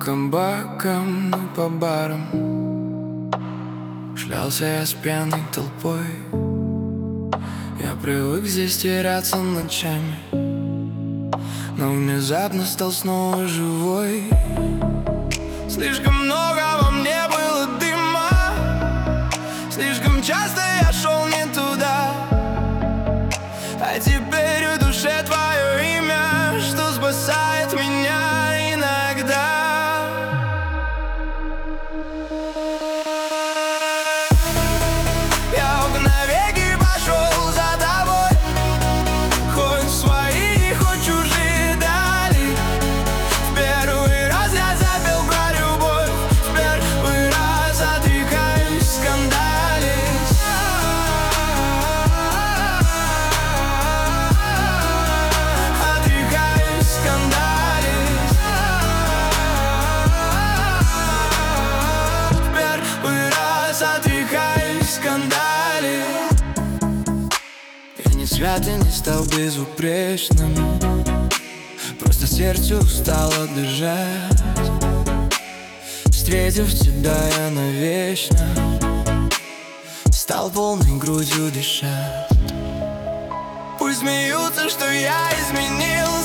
кабакам и по барам шлялся я с пьяной толпой. Я привык здесь теряться ночами, но внезапно стал снова живой. Слишком много во мне было дыма, слишком часто я шел не туда. А теперь в душе твое имя, что спасает меня иногда. Я навеки пошел за тобой, хоть свои, хоть чужие дали. В первый раз я запел про любовь, в первый раз отрекаюсь скандалить. Отрекаюсь скандалить. В первый раз отрекаюсь скандалить. Я не свят и не стал безупречным, просто сердце устало дышать. Встретив тебя, я навечно стал полной грудью дышать. Пусть смеются, что я изменился,